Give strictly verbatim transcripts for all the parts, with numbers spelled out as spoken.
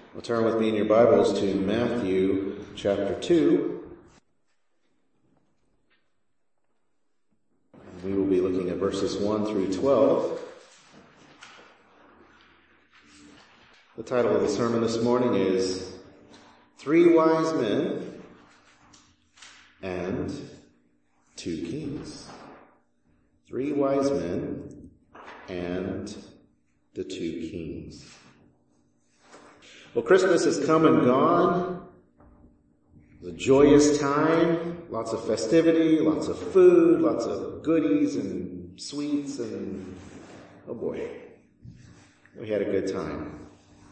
Well, turn with me in your Bibles to Matthew chapter two. We will be looking at verses one through twelve. The title of the sermon this morning is Three Wise Men and Two Kings. Three Wise Men and the Two Kings. Well, Christmas has come and gone. It's a joyous time, lots of festivity, lots of food, lots of goodies and sweets, and oh boy, we had a good time.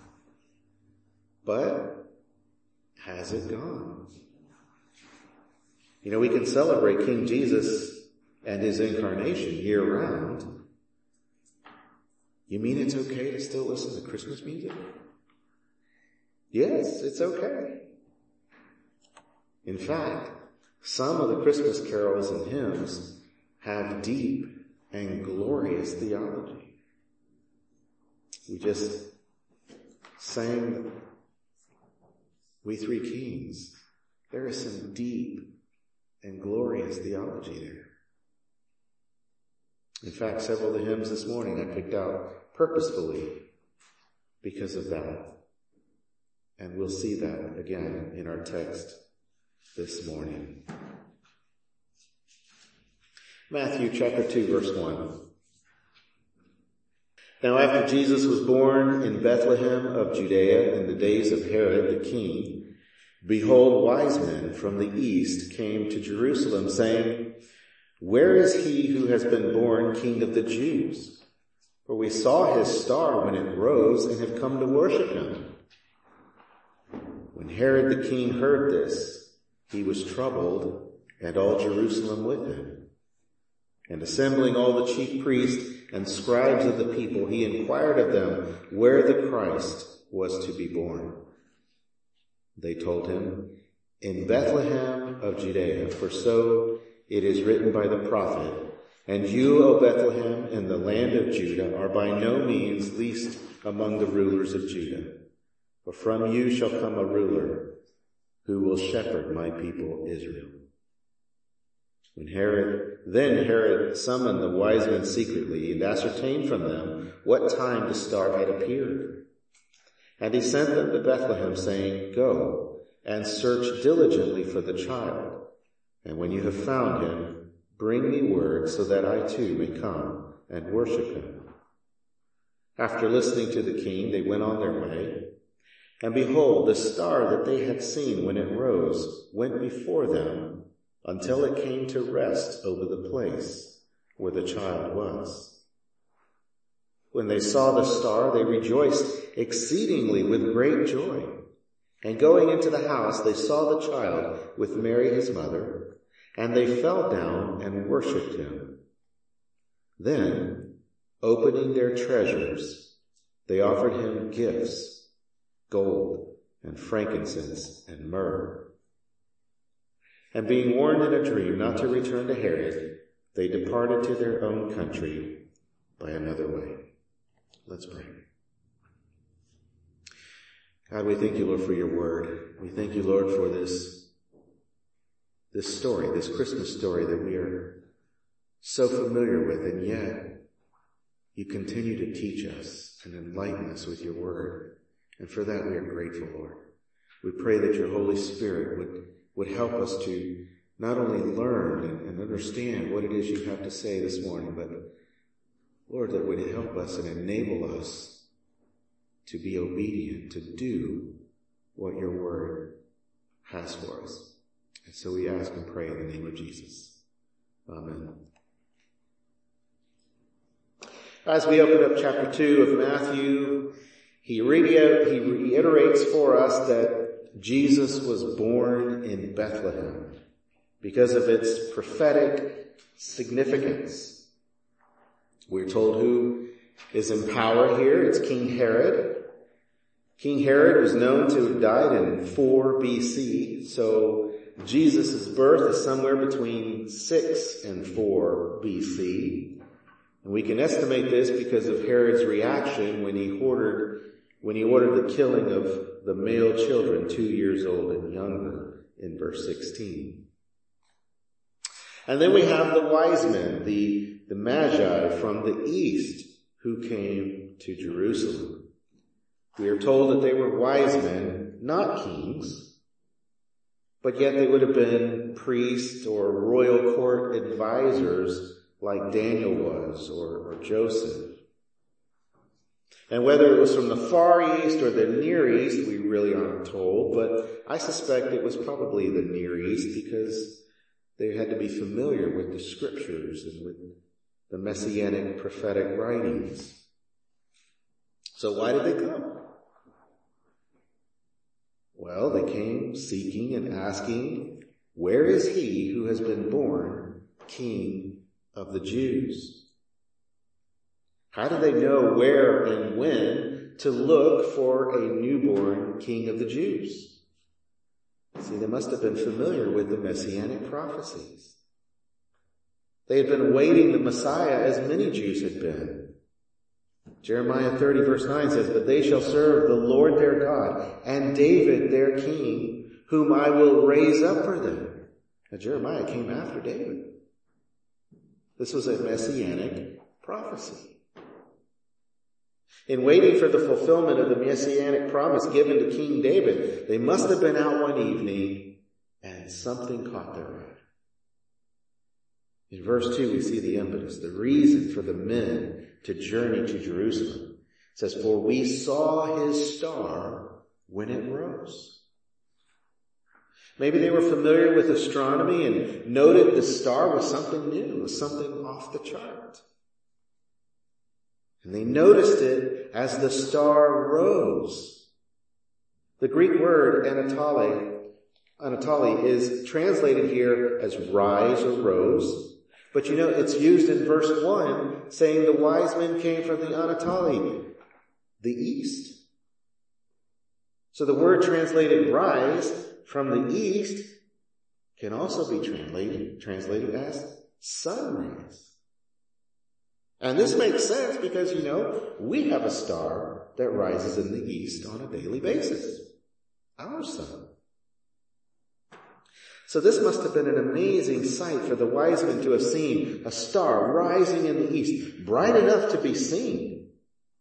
But has it gone? You know, we can celebrate King Jesus and his incarnation year round. You mean it's okay to still listen to Christmas music? Yes, it's okay. In fact, some of the Christmas carols and hymns have deep and glorious theology. We just sang We Three Kings. There is some deep and glorious theology there. In fact, several of the hymns this morning I picked out purposefully because of that. And we'll see that again in our text this morning. Matthew chapter two, verse one. Now after Jesus was born in Bethlehem of Judea in the days of Herod the king, behold, wise men from the east came to Jerusalem, saying, Where is he who has been born King of the Jews? For we saw his star when it rose and have come to worship him. When Herod the king heard this, he was troubled, and all Jerusalem with him. And assembling all the chief priests and scribes of the people, he inquired of them where the Christ was to be born. They told him, In Bethlehem of Judea, for so it is written by the prophet, And you, O Bethlehem, in the land of Judah, are by no means least among the rulers of Judah. For from you shall come a ruler who will shepherd my people Israel. When Herod, then Herod summoned the wise men secretly and ascertained from them what time the star had appeared. And he sent them to Bethlehem, saying, Go and search diligently for the child. And when you have found him, bring me word so that I too may come and worship him. After listening to the king, they went on their way. And behold, the star that they had seen when it rose went before them until it came to rest over the place where the child was. When they saw the star, they rejoiced exceedingly with great joy. And going into the house, they saw the child with Mary his mother, and they fell down and worshipped him. Then, opening their treasures, they offered him gifts, gold and frankincense and myrrh. And being warned in a dream not to return to Herod, they departed to their own country by another way. Let's pray. God, we thank you, Lord, for your word. We thank you, Lord, for this, this story, this Christmas story that we are so familiar with, and yet you continue to teach us and enlighten us with your word. And for that we are grateful, Lord. We pray that your Holy Spirit would, would help us to not only learn and, and understand what it is you have to say this morning, but Lord, that would help us and enable us to be obedient, to do what your word has for us. And so we ask and pray in the name of Jesus. Amen. As we open up chapter two of Matthew, He reiterates for us that Jesus was born in Bethlehem because of its prophetic significance. We're told who is in power here. It's King Herod. King Herod was known to have died in four B C, so Jesus' birth is somewhere between six and four B C. And we can estimate this because of Herod's reaction when he ordered when he ordered the killing of the male children two years old and younger in verse sixteen. And then we have the wise men, the, the magi from the east who came to Jerusalem. We are told that they were wise men, not kings, but yet they would have been priests or royal court advisors like Daniel was, or, or Joseph. And whether it was from the Far East or the Near East, we really aren't told, but I suspect it was probably the Near East because they had to be familiar with the scriptures and with the messianic prophetic writings. So why did they come? Well, they came seeking and asking, where is he who has been born King of the Jews? How do they know where and when to look for a newborn King of the Jews? See, they must have been familiar with the messianic prophecies. They had been awaiting the Messiah as many Jews had been. Jeremiah thirty verse nine says, but they shall serve the Lord their God and David their king, whom I will raise up for them. Now Jeremiah came after David. This was a messianic prophecy. In waiting for the fulfillment of the messianic promise given to King David, they must have been out one evening and something caught their eye. In verse two, we see the impetus, the reason for the men to journey to Jerusalem. It says, for we saw his star when it rose. Maybe they were familiar with astronomy and noted the star was something new, was something off the chart. And they noticed it as the star rose. The Greek word Anatole, Anatole is translated here as rise or rose. But you know, it's used in verse one saying the wise men came from the Anatole, the east. So the word translated rise from the east can also be translated, translated as sunrise. And this makes sense because, you know, we have a star that rises in the east on a daily basis. Our sun. So this must have been an amazing sight for the wise men to have seen a star rising in the east, bright enough to be seen.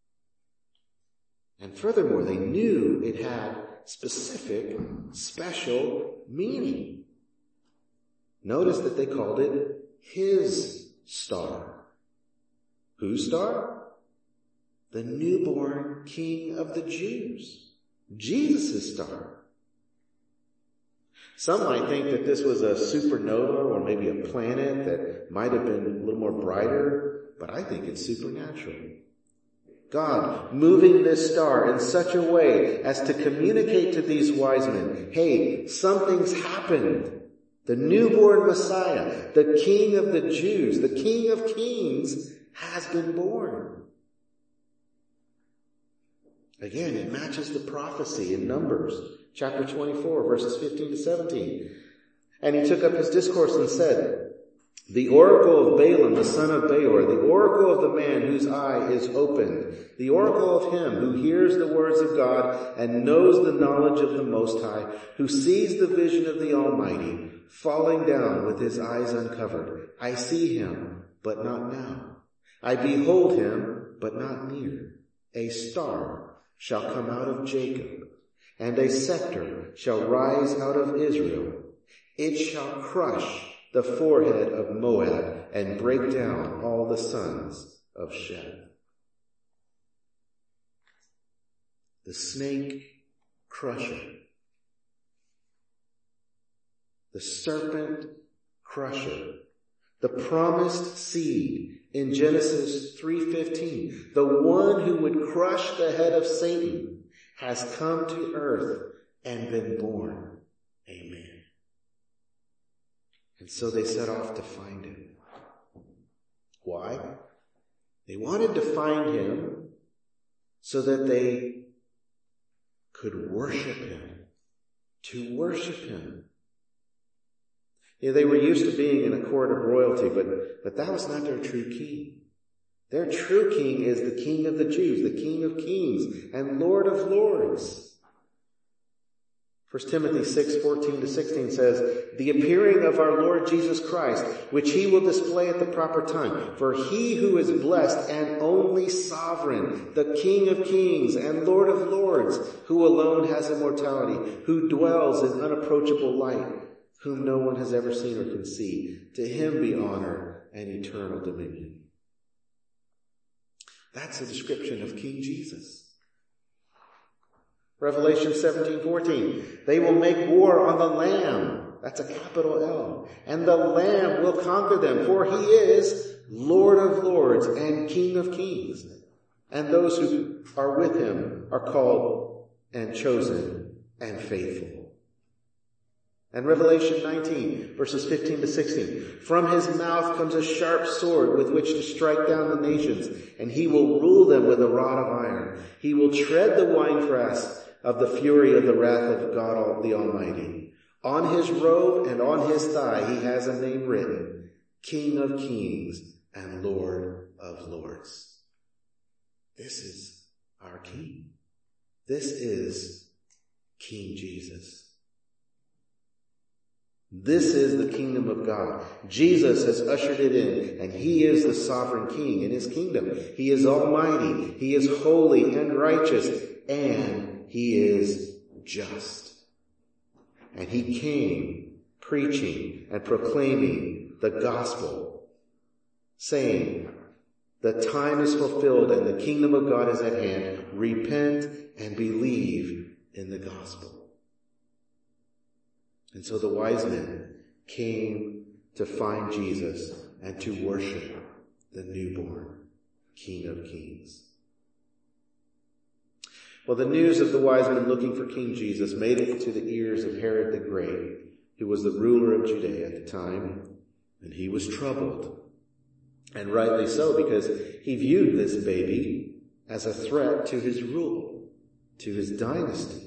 And furthermore, they knew it had specific, special meaning. Notice that they called it his star. Whose star? The newborn King of the Jews. Jesus' star. Some might think that this was a supernova or maybe a planet that might have been a little more brighter, but I think it's supernatural. God moving this star in such a way as to communicate to these wise men, hey, something's happened. The newborn Messiah, the King of the Jews, the King of Kings, has been born. Again, it matches the prophecy in Numbers, chapter twenty-four, verses fifteen to seventeen. And he took up his discourse and said, the oracle of Balaam, the son of Beor, the oracle of the man whose eye is opened, the oracle of him who hears the words of God and knows the knowledge of the Most High, who sees the vision of the Almighty, falling down with his eyes uncovered. I see him, but not now. I behold him, but not near. A star shall come out of Jacob, and a scepter shall rise out of Israel. It shall crush the forehead of Moab and break down all the sons of Shem. The snake crusher. The serpent crusher. The promised seed in Genesis three fifteen. The one who would crush the head of Satan has come to earth and been born. Amen. And so they set off to find him. Why? They wanted to find him so that they could worship him. To worship him. Yeah, they were used to being in a court of royalty, but, but that was not their true king. Their true king is the King of the Jews, the King of kings and Lord of lords. First Timothy six, fourteen to sixteen says, the appearing of our Lord Jesus Christ, which he will display at the proper time. For he who is blessed and only sovereign, the King of kings and Lord of lords, who alone has immortality, who dwells in unapproachable light, whom no one has ever seen or can see. To him be honor and eternal dominion. That's a description of King Jesus. Revelation seventeen, fourteen. They will make war on the Lamb. That's a capital L. And the Lamb will conquer them, for he is Lord of lords and King of kings. And those who are with him are called and chosen and faithful. And Revelation nineteen, verses fifteen to sixteen. From his mouth comes a sharp sword with which to strike down the nations, and he will rule them with a rod of iron. He will tread the winepress of the fury of the wrath of God the Almighty. On his robe and on his thigh he has a name written, King of Kings and Lord of Lords. This is our King. This is King Jesus. This is the kingdom of God. Jesus has ushered it in, and he is the sovereign king in his kingdom. He is almighty. He is holy and righteous, and he is just. And he came preaching and proclaiming the gospel, saying, the time is fulfilled and the kingdom of God is at hand. Repent and believe in the gospel. And so the wise men came to find Jesus and to worship the newborn King of Kings. Well, the news of the wise men looking for King Jesus made it to the ears of Herod the Great, who was the ruler of Judea at the time, and he was troubled. And rightly so, because he viewed this baby as a threat to his rule, to his dynasty.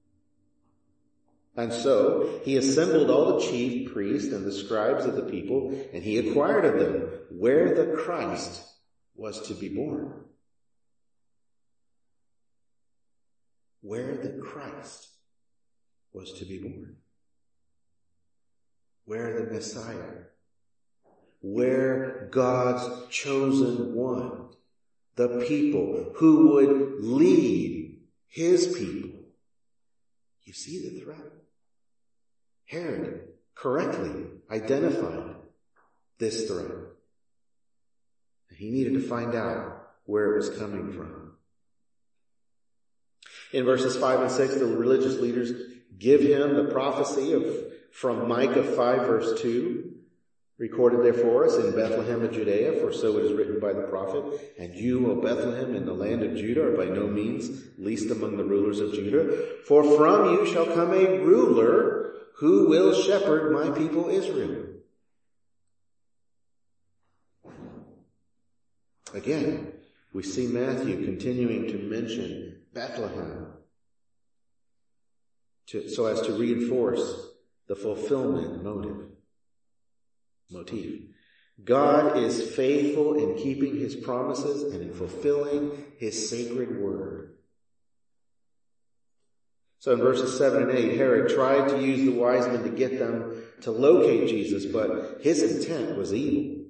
And so he assembled all the chief priests and the scribes of the people, and he inquired of them where the Christ was to be born. Where the Christ was to be born. Where the Messiah. Where God's chosen one. The people who would lead his people. You see the threat? Herod correctly identified this threat. He needed to find out where it was coming from. In verses five and six, the religious leaders give him the prophecy of from Micah five verse two, recorded there for us in Bethlehem of Judea, for so it is written by the prophet, and you, O Bethlehem, in the land of Judah, are by no means least among the rulers of Judah, for from you shall come a ruler who will shepherd my people Israel. Again, we see Matthew continuing to mention Bethlehem to, so as to reinforce the fulfillment motive. Motif. God is faithful in keeping his promises and in fulfilling his sacred word. So in verses seven and eight, Herod tried to use the wise men to get them to locate Jesus, but his intent was evil.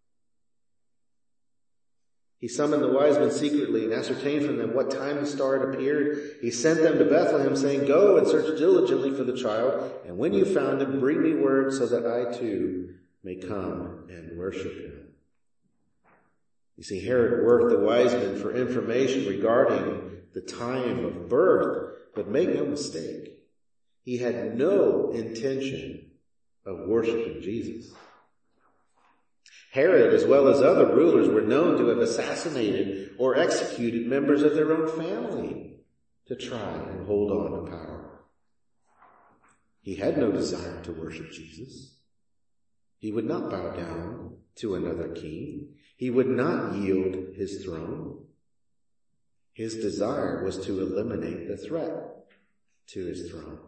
He summoned the wise men secretly and ascertained from them what time the star had appeared. He sent them to Bethlehem, saying, go and search diligently for the child, and when you found him, bring me word so that I too may come and worship him. You see, Herod worked the wise men for information regarding the time of birth, but make no mistake, he had no intention of worshiping Jesus. Herod, as well as other rulers, were known to have assassinated or executed members of their own family to try and hold on to power. He had no desire to worship Jesus. He would not bow down to another king. He would not yield his throne. His desire was to eliminate the threat to his throne.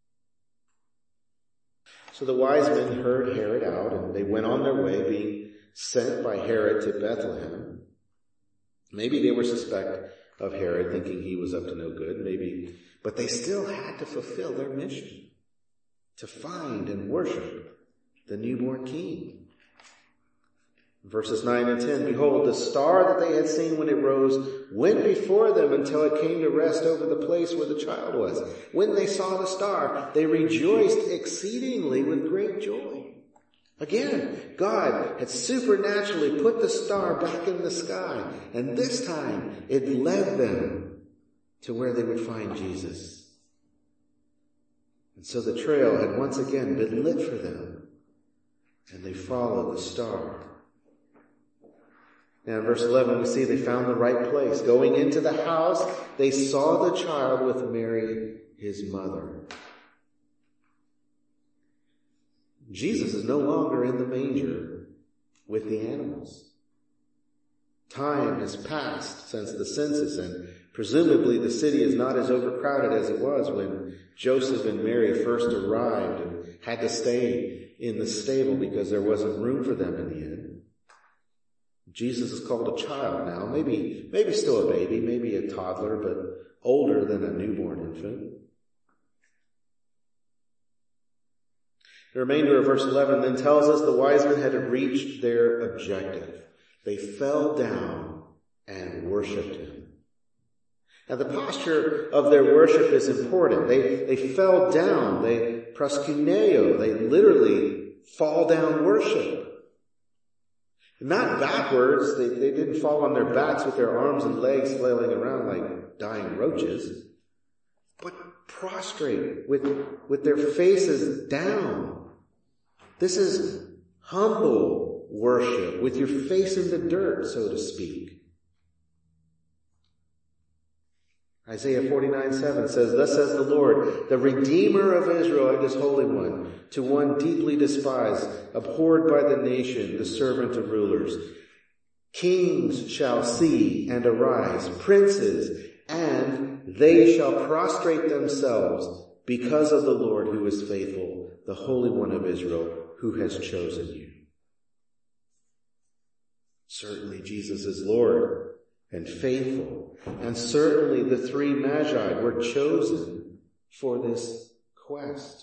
So the wise men heard Herod out, and they went on their way, being sent by Herod to Bethlehem. Maybe they were suspect of Herod, thinking he was up to no good, maybe, but they still had to fulfill their mission to find and worship the newborn king. Verses nine and ten, behold, the star that they had seen when it rose went before them until it came to rest over the place where the child was. When they saw the star, they rejoiced exceedingly with great joy. Again, God had supernaturally put the star back in the sky, and this time it led them to where they would find Jesus. And so the trail had once again been lit for them, and they followed the star. Now in verse eleven, we see they found the right place. Going into the house, they saw the child with Mary, his mother. Jesus is no longer in the manger with the animals. Time has passed since the census, and presumably the city is not as overcrowded as it was when Joseph and Mary first arrived and had to stay in the stable because there wasn't room for them in the inn. Jesus is called a child now, maybe, maybe still a baby, maybe a toddler, but older than a newborn infant. The remainder of verse eleven then tells us the wise men had reached their objective. They fell down and worshiped him. Now the posture of their worship is important. They, they fell down. They proskuneo. They literally fall down worship. Not backwards. They, they didn't fall on their backs with their arms and legs flailing around like dying roaches, but prostrate with, with their faces down. This is humble worship with your face in the dirt, so to speak. Isaiah forty-nine seven says, thus says the Lord, the Redeemer of Israel and his Holy One, to one deeply despised, abhorred by the nation, the servant of rulers. Kings shall see and arise, princes, and they shall prostrate themselves because of the Lord who is faithful, the Holy One of Israel, who has chosen you. Certainly Jesus is Lord and faithful, and certainly the three magi were chosen for this quest.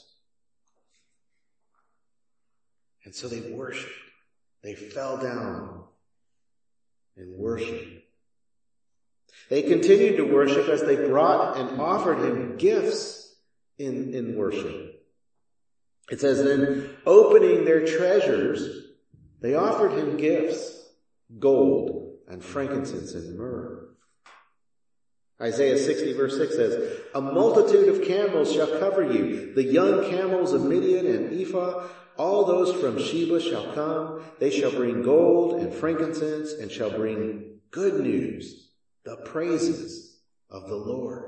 And so they worshiped. They fell down and worshiped. They continued to worship as they brought and offered him gifts in, in worship. It says, then opening their treasures, they offered him gifts, gold and frankincense and myrrh. Isaiah sixty verse six says, a multitude of camels shall cover you. The young camels of Midian and Ephah, all those from Sheba shall come. They shall bring gold and frankincense and shall bring good news, the praises of the Lord.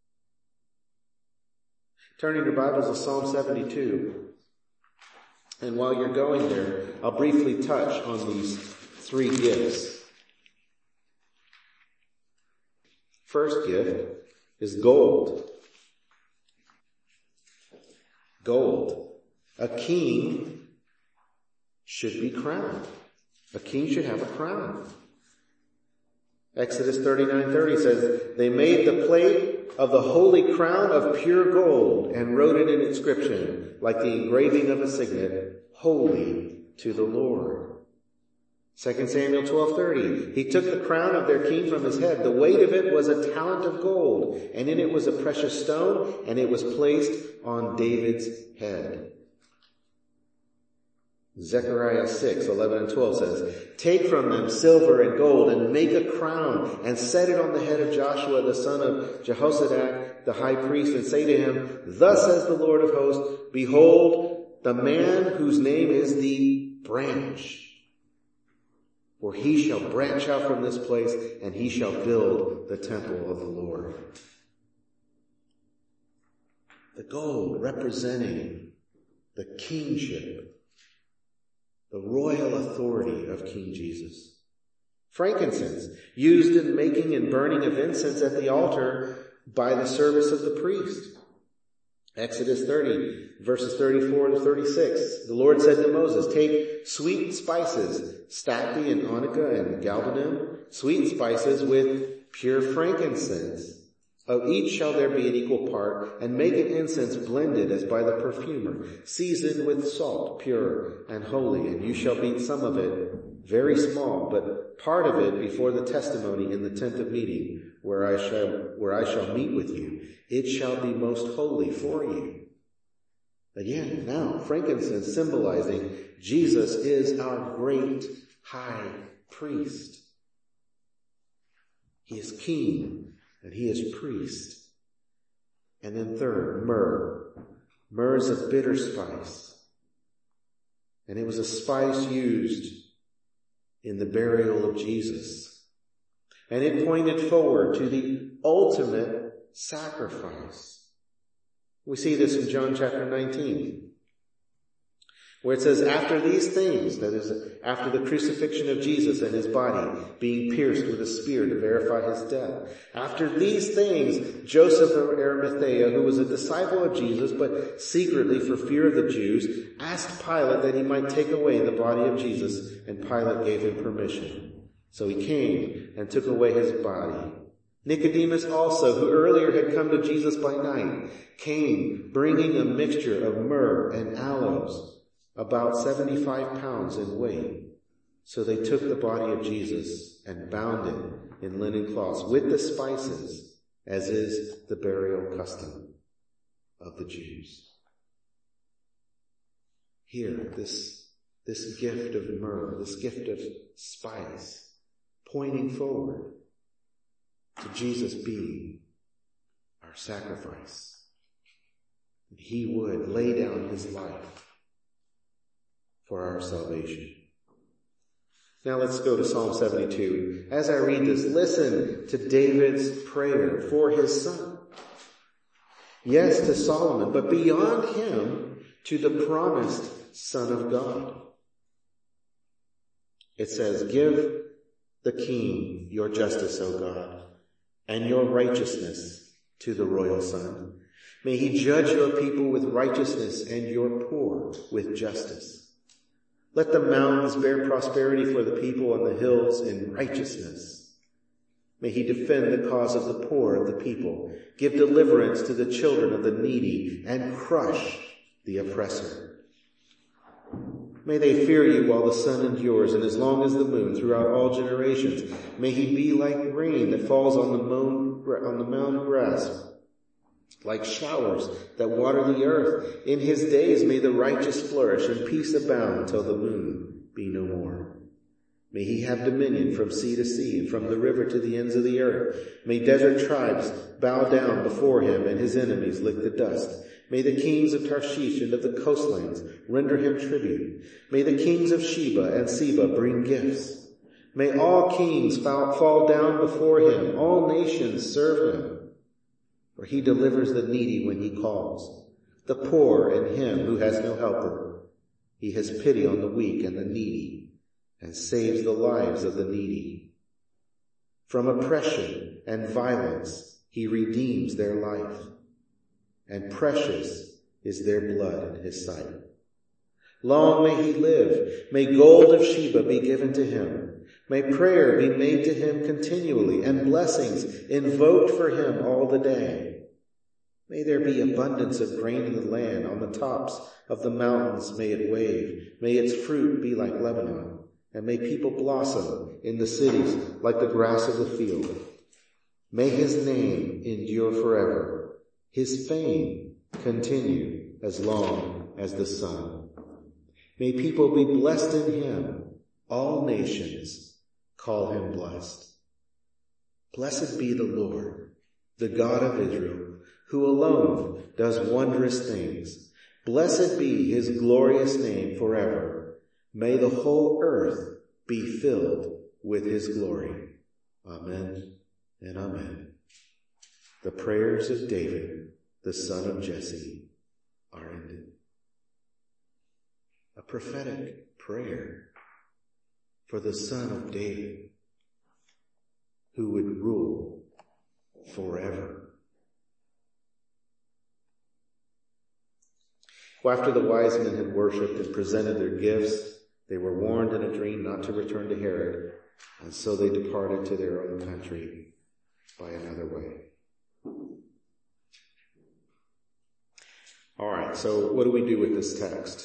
Turning your Bibles to Psalm seventy-two. And while you're going there, I'll briefly touch on these three gifts. First gift is gold. Gold. A king should be crowned. A king should have a crown. Exodus thirty-nine thirty says, they made the plate of the holy crown of pure gold and wrote it in inscription, like the engraving of a signet, holy to the Lord. Second Samuel twelve thirty, he took the crown of their king from his head. The weight of it was a talent of gold, and in it was a precious stone, and it was placed on David's head. Zechariah six eleven and twelve says, take from them silver and gold and make a crown and set it on the head of Joshua the son of Jehozadak the high priest, and say to him, thus says the Lord of hosts, behold the man whose name is the branch. For he shall branch out from this place, and he shall build the temple of the Lord. The gold representing the kingship, the royal authority of King Jesus. Frankincense, used in making and burning of incense at the altar by the service of the priest. Exodus thirty, verses thirty-four to thirty-six. The Lord said to Moses, take sweet spices, stacte and onycha and galbanum, sweet spices with pure frankincense. Of each shall there be an equal part, and make an incense blended as by the perfumer, seasoned with salt, pure and holy. And you shall beat some of it, very small, but part of it before the testimony in the tent of meeting, where I shall, where I shall meet with you. It shall be most holy for you. Again, now, frankincense symbolizing Jesus is our great high priest. He is king and he is priest. And then third, myrrh. Myrrh is a bitter spice. And it was a spice used in the burial of Jesus. And it pointed forward to the ultimate sacrifice. We see this in John chapter nineteen, where it says, after these things, that is, after the crucifixion of Jesus and his body being pierced with a spear to verify his death, after these things, Joseph of Arimathea, who was a disciple of Jesus, but secretly for fear of the Jews, asked Pilate that he might take away the body of Jesus, and Pilate gave him permission. So he came and took away his body. Nicodemus also, who earlier had come to Jesus by night, came bringing a mixture of myrrh and aloes, about seventy-five pounds in weight. So they took the body of Jesus and bound it in linen cloths with the spices, as is the burial custom of the Jews. Here, this, this gift of myrrh, this gift of spice, pointing forward to Jesus being our sacrifice. And he would lay down his life for our salvation. Now let's go to Psalm seventy-two. As I read this, listen to David's prayer for his son. Yes, to Solomon, but beyond him, to the promised Son of God. It says, give the king your justice, O God, and your righteousness to the royal son. May he judge your people with righteousness and your poor with justice. Let the mountains bear prosperity for the people and the hills in righteousness. May he defend the cause of the poor of the people, give deliverance to the children of the needy, and crush the oppressor. May they fear you while the sun endures, and as long as the moon throughout all generations. May he be like rain that falls on the mown, on the mown grass, like showers that water the earth. In his days may the righteous flourish, and peace abound till the moon be no more. May he have dominion from sea to sea, and from the river to the ends of the earth. May desert tribes bow down before him, and his enemies lick the dust. May the kings of Tarshish and of the coastlands render him tribute. May the kings of Sheba and Seba bring gifts. May all kings fall down before him, all nations serve him. For he delivers the needy when he calls, the poor and him who has no helper. He has pity on the weak and the needy, and saves the lives of the needy. From oppression and violence he redeems their life, and precious is their blood in his sight. Long may he live. May gold of Sheba be given to him. May prayer be made to him continually, and blessings invoked for him all the day. May there be abundance of grain in the land. On the tops of the mountains may it wave. May its fruit be like Lebanon, and may people blossom in the cities like the grass of the field. May his name endure forever. His fame continue as long as the sun. May people be blessed in him. All nations call him blessed. Blessed be the Lord, the God of Israel, who alone does wondrous things. Blessed be his glorious name forever. May the whole earth be filled with his glory. Amen and amen. The prayers of David, the son of Jesse, are ended. A prophetic prayer for the son of David, who would rule forever. Well, after the wise men had worshipped and presented their gifts, they were warned in a dream not to return to Herod, and so they departed to their own country by another way. All right, so what do we do with this text?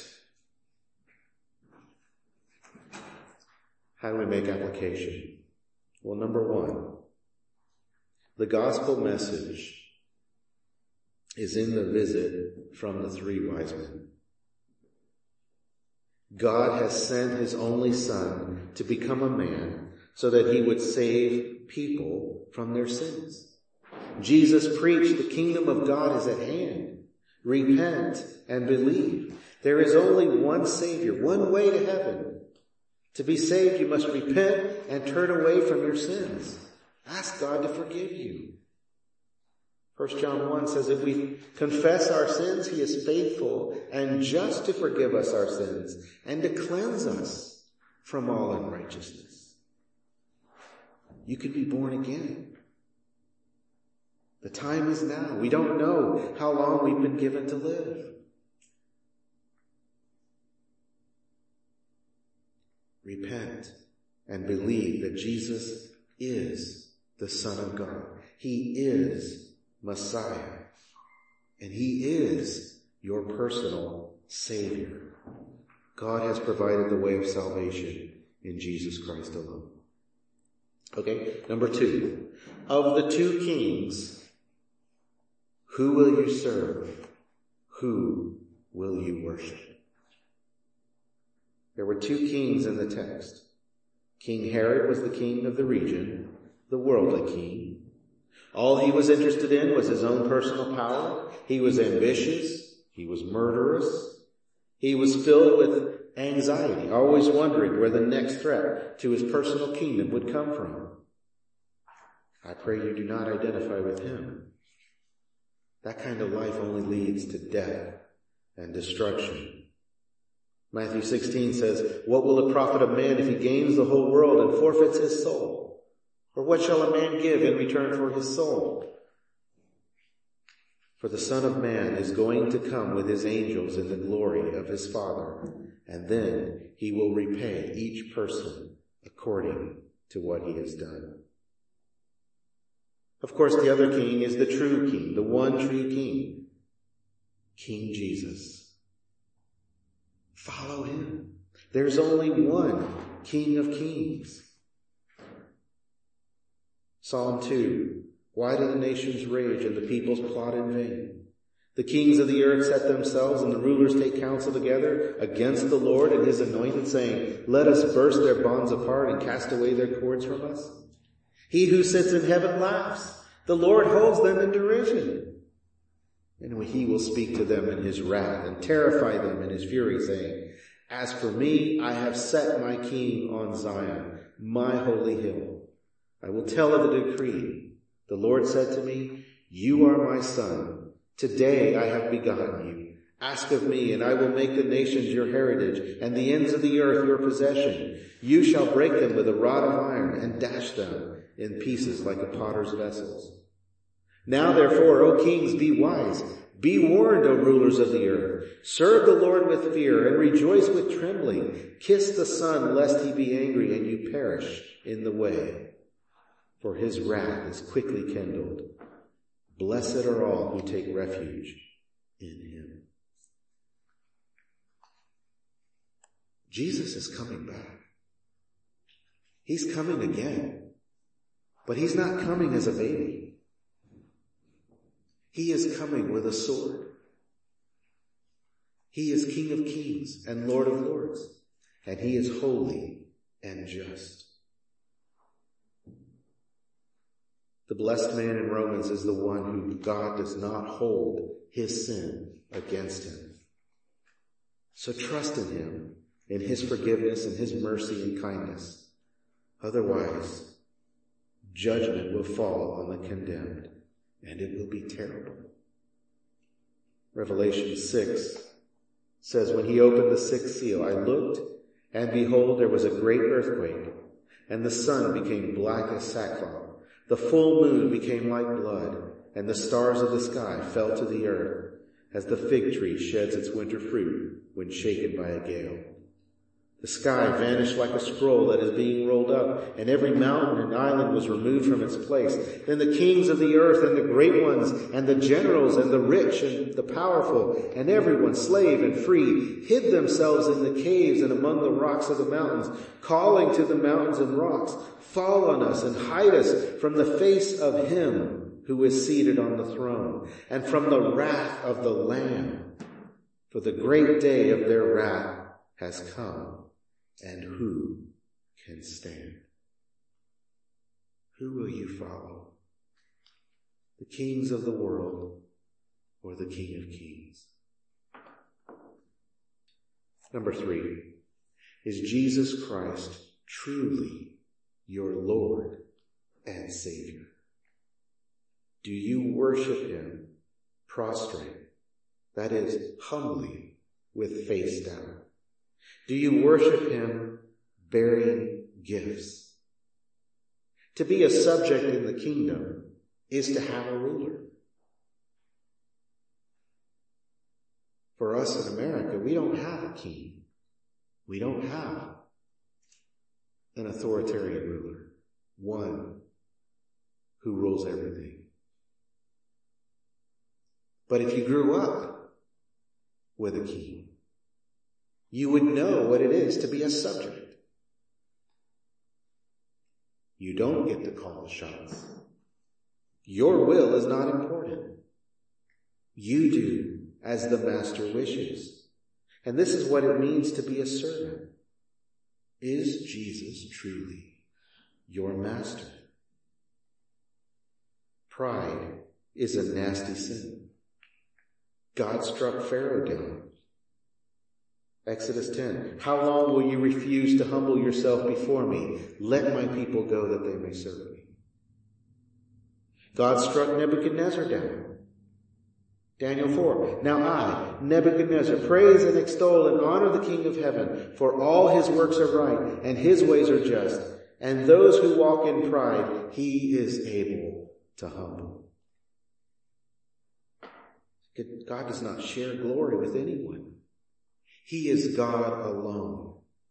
How do we make application? Well, number one, the gospel message is in the visit from the three wise men. God has sent his only Son to become a man so that he would save people from their sins. Jesus preached, the kingdom of God is at hand. Repent and believe. There is only one Savior, one way to heaven. To be saved, you must repent and turn away from your sins. Ask God to forgive you. First John one says, if we confess our sins, he is faithful and just to forgive us our sins and to cleanse us from all unrighteousness. You could be born again. The time is now. We don't know how long we've been given to live. Repent and believe that Jesus is the Son of God. He is Messiah. And he is your personal Savior. God has provided the way of salvation in Jesus Christ alone. Okay, number two. Of the two kings, who will you serve? Who will you worship? There were two kings in the text. King Herod was the king of the region, the worldly king. All he was interested in was his own personal power. He was ambitious. He was murderous. He was filled with anxiety, always wondering where the next threat to his personal kingdom would come from. I pray you do not identify with him. That kind of life only leads to death and destruction. Matthew sixteen says, what will it profit a man if he gains the whole world and forfeits his soul? Or what shall a man give in return for his soul? For the Son of Man is going to come with his angels in the glory of his Father, and then he will repay each person according to what he has done. Of course, the other king is the true king, the one true king, King Jesus. Follow him. There's only one King of Kings. Psalm two. Why do the nations rage and the peoples plot in vain? The kings of the earth set themselves and the rulers take counsel together against the Lord and his anointed, saying, let us burst their bonds apart and cast away their cords from us. He who sits in heaven laughs. The Lord holds them in derision. And he will speak to them in his wrath and terrify them in his fury, saying, as for me, I have set my king on Zion, my holy hill. I will tell of the decree. The Lord said to me, you are my son. Today I have begotten you. Ask of me, and I will make the nations your heritage, and the ends of the earth your possession. You shall break them with a rod of iron, and dash them in pieces like a potter's vessels. Now therefore, O kings, be wise. Be warned, O rulers of the earth. Serve the Lord with fear, and rejoice with trembling. Kiss the Son, lest he be angry, and you perish in the way. For his wrath is quickly kindled. Blessed are all who take refuge in him. Jesus is coming back. He's coming again. But he's not coming as a baby. He is coming with a sword. He is King of Kings and Lord of Lords. And he is holy and just. The blessed man in Romans is the one who God does not hold his sin against him. So trust in him, in his forgiveness and his mercy and kindness. Otherwise, judgment will fall on the condemned, and it will be terrible. Revelation six says, when he opened the sixth seal, I looked, and behold, there was a great earthquake, and the sun became black as sackcloth. The full moon became like blood, and the stars of the sky fell to the earth, as the fig tree sheds its winter fruit when shaken by a gale. The sky vanished like a scroll that is being rolled up, and every mountain and island was removed from its place. Then the kings of the earth and the great ones and the generals and the rich and the powerful and everyone, slave and free, hid themselves in the caves and among the rocks of the mountains, calling to the mountains and rocks, "Fall on us and hide us from the face of him who is seated on the throne and from the wrath of the Lamb. For the great day of their wrath has come. And who can stand?" Who will you follow? The kings of the world or the King of Kings? Number three, is Jesus Christ truly your Lord and Savior? Do you worship him prostrate, that is, humbly, with face down? Do you worship him bearing gifts? To be a subject in the kingdom is to have a ruler. For us in America, we don't have a king. We don't have an authoritarian ruler, one who rules everything. But if you grew up with a king, you would know what it is to be a subject. You don't get to call the shots. Your will is not important. You do as the master wishes. And this is what it means to be a servant. Is Jesus truly your master? Pride is a nasty sin. God struck Pharaoh down. Exodus ten, "How long will you refuse to humble yourself before me? Let my people go that they may serve me." God struck Nebuchadnezzar down. Daniel four, "Now I, Nebuchadnezzar, praise and extol and honor the King of heaven, for all his works are right and his ways are just, and those who walk in pride he is able to humble." God does not share glory with anyone. He is God alone.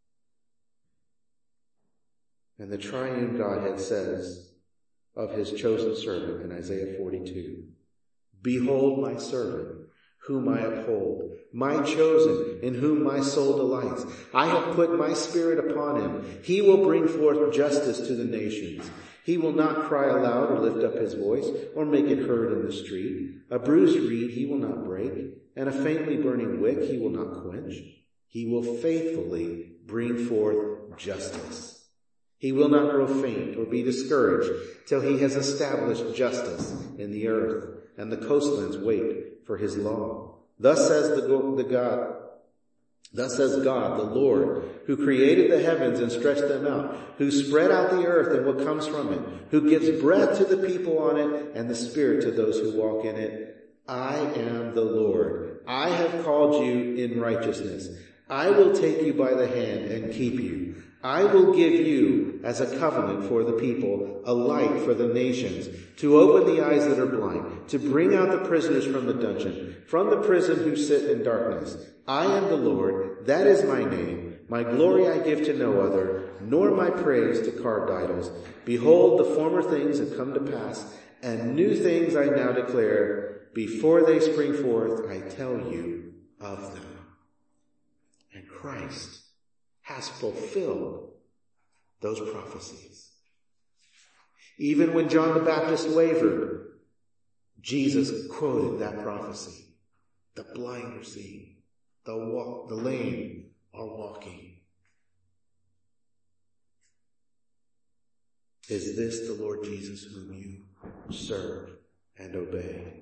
And the triune Godhead says of his chosen servant in Isaiah forty-two, "Behold my servant, whom I uphold, my chosen, in whom my soul delights. I have put my spirit upon him. He will bring forth justice to the nations. He will not cry aloud or lift up his voice or make it heard in the street. A bruised reed he will not break, and a faintly burning wick he will not quench. He will faithfully bring forth justice. He will not grow faint or be discouraged till he has established justice in the earth, and the coastlands wait for his law. Thus says the, the God, thus says God, the Lord, who created the heavens and stretched them out, who spread out the earth and what comes from it, who gives breath to the people on it and the spirit to those who walk in it. I am the Lord. I have called you in righteousness. I will take you by the hand and keep you. I will give you as a covenant for the people, a light for the nations, to open the eyes that are blind, to bring out the prisoners from the dungeon, from the prison who sit in darkness. I am the Lord, that is my name. My glory I give to no other, nor my praise to carved idols. Behold, the former things have come to pass, and new things I now declare. Before they spring forth, I tell you of them. And Christ has fulfilled those prophecies. Even when John the Baptist wavered, Jesus quoted that prophecy. The blind are seeing, the walk, the lame are walking. Is this the Lord Jesus whom you serve and obey?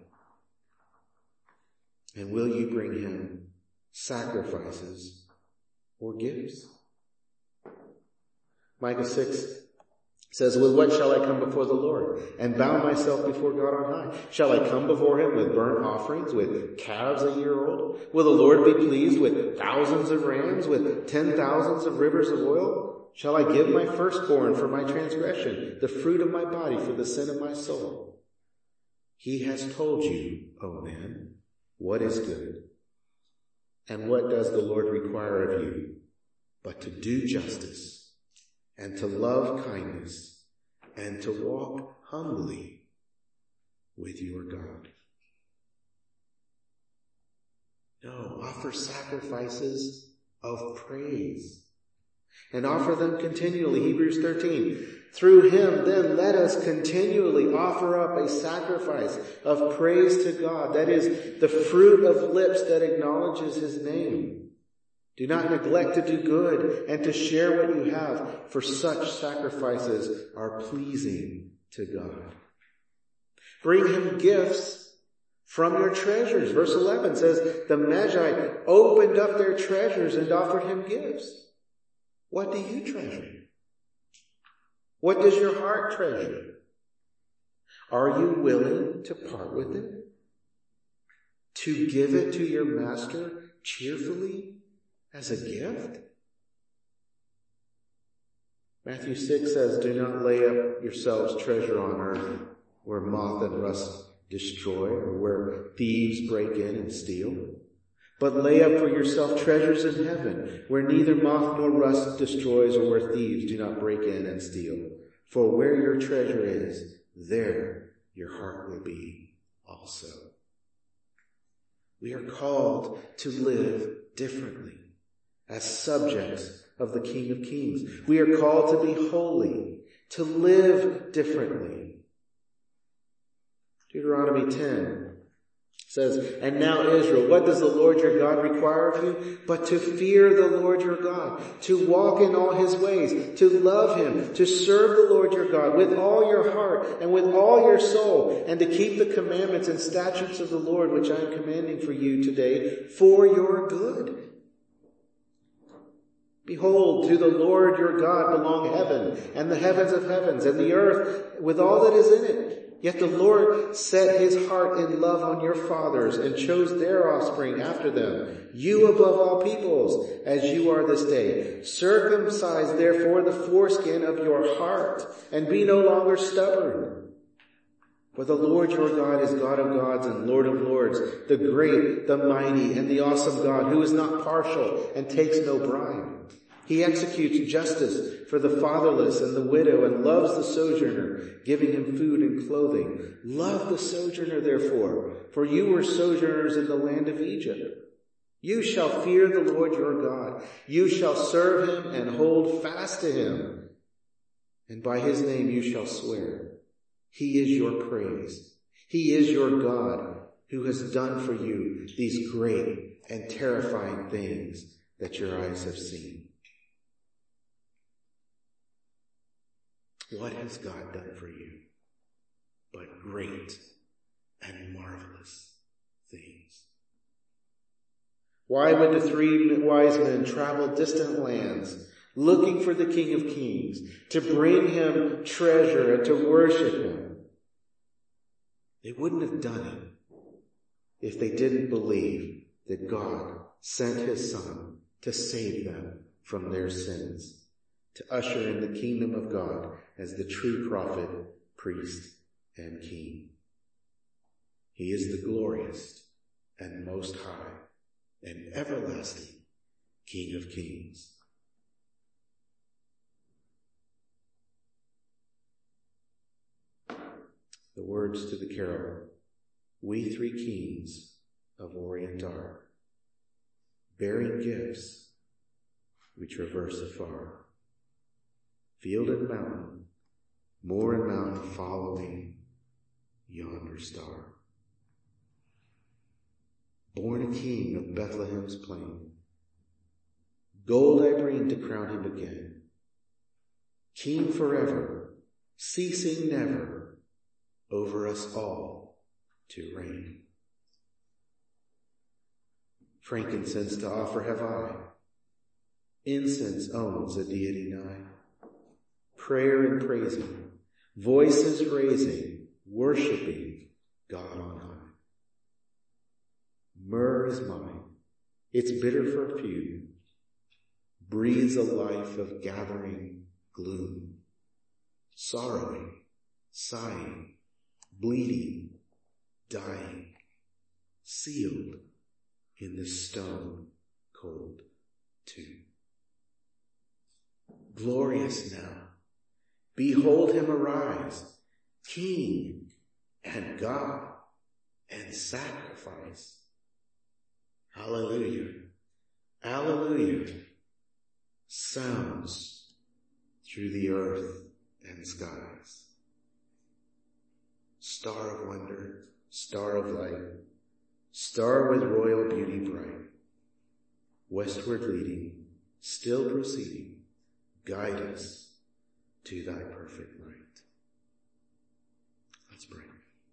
And will you bring him sacrifices or gifts? Micah six says, "With what shall I come before the Lord and bow myself before God on high? Shall I come before him with burnt offerings, with calves a year old? Will the Lord be pleased with thousands of rams, with ten thousands of rivers of oil? Shall I give my firstborn for my transgression, the fruit of my body for the sin of my soul? He has told you, O man, what is good. And what does the Lord require of you but to do justice and to love kindness and to walk humbly with your God? No, offer sacrifices of praise and offer them continually. Hebrews thirteen. Through him, then, let us continually offer up a sacrifice of praise to God. That is the fruit of lips that acknowledges his name. Do not neglect to do good and to share what you have, for such sacrifices are pleasing to God. Bring him gifts from your treasures. Verse eleven says, the Magi opened up their treasures and offered him gifts. What do you treasure? What does your heart treasure? Are you willing to part with it? To give it to your master cheerfully as a gift? Matthew six says, do not lay up yourselves treasure on earth where moth and rust destroy or where thieves break in and steal. But lay up for yourself treasures in heaven, where neither moth nor rust destroys or where thieves do not break in and steal. For where your treasure is, there your heart will be also. We are called to live differently as subjects of the King of Kings. We are called to be holy, to live differently. Deuteronomy ten says, and now Israel, what does the Lord your God require of you? But to fear the Lord your God, to walk in all his ways, to love him, to serve the Lord your God with all your heart and with all your soul, and to keep the commandments and statutes of the Lord, which I am commanding for you today, for your good. Behold, to the Lord your God belong heaven and the heavens of heavens and the earth with all that is in it. Yet the Lord set his heart in love on your fathers and chose their offspring after them, you above all peoples, as you are this day. Circumcise therefore the foreskin of your heart, and be no longer stubborn. For the Lord your God is God of gods and Lord of lords, the great, the mighty, and the awesome God, who is not partial and takes no bribe. He executes justice for the fatherless and the widow and loves the sojourner, giving him food and clothing. Love the sojourner, therefore, for you were sojourners in the land of Egypt. You shall fear the Lord your God. You shall serve him and hold fast to him. And by his name you shall swear. He is your praise. He is your God, who has done for you these great and terrifying things that your eyes have seen. What has God done for you but great and marvelous things? Why would the three wise men travel distant lands looking for the King of Kings, to bring him treasure and to worship him? They wouldn't have done it if they didn't believe that God sent his Son to save them from their sins, to usher in the kingdom of God as the true prophet, priest, and king. He is the glorious and most high and everlasting King of Kings. The words to the carol, we three kings of Orient are, bearing gifts we traverse afar. Field and mountain, moor and mountain following yonder star. Born a king of Bethlehem's plain, gold I bring to crown him again. King forever, ceasing never, over us all to reign. Frankincense to offer have I, incense owns a deity nigh. Prayer and praising, voices raising, worshiping God on high. Myrrh is mine, its bitter perfume breathes a life of gathering gloom, sorrowing, sighing, bleeding, dying, sealed in the stone cold tomb. Glorious now, behold him arise, King and God and sacrifice. Hallelujah, hallelujah, sounds through the earth and skies. Star of wonder, star of light, star with royal beauty bright, westward leading, still proceeding, guide us to thy perfect light. Let's pray.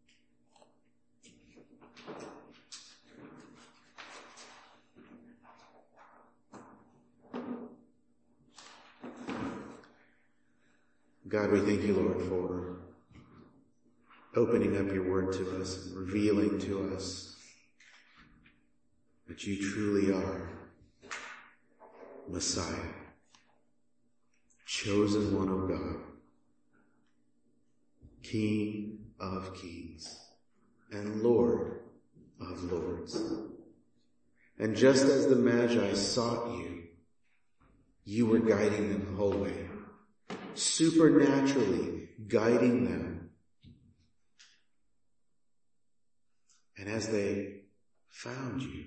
God, we thank you, Lord, for opening up your word to us and revealing to us that you truly are Messiah, chosen one of God, King of kings and Lord of lords. And just as the Magi sought you, you were guiding them the whole way, supernaturally guiding them. And as they found you,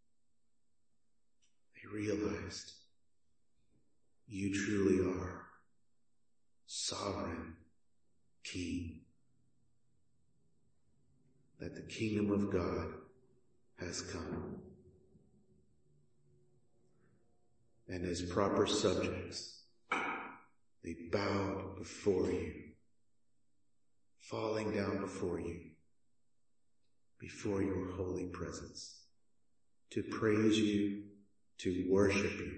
they realized you truly are sovereign King, that the kingdom of God has come. And as proper subjects, they bowed before you, falling down before you, before your holy presence, to praise you, to worship you.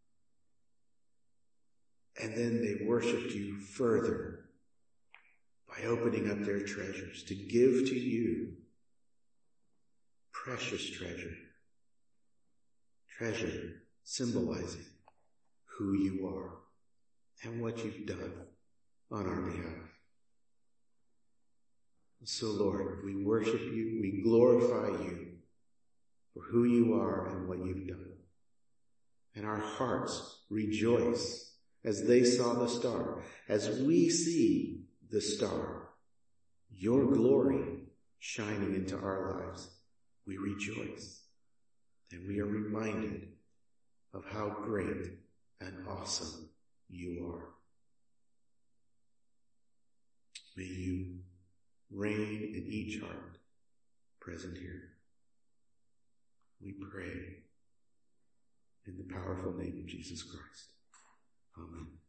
And then they worshiped you further by opening up their treasures to give to you precious treasure, treasure symbolizing who you are and what you've done on our behalf. So Lord, we worship you, we glorify you for who you are and what you've done. And our hearts rejoice as they saw the star, as we see the star, your glory shining into our lives. We rejoice, and we are reminded of how great and awesome you are. May you reign in each heart present here. We pray in the powerful name of Jesus Christ. Amen.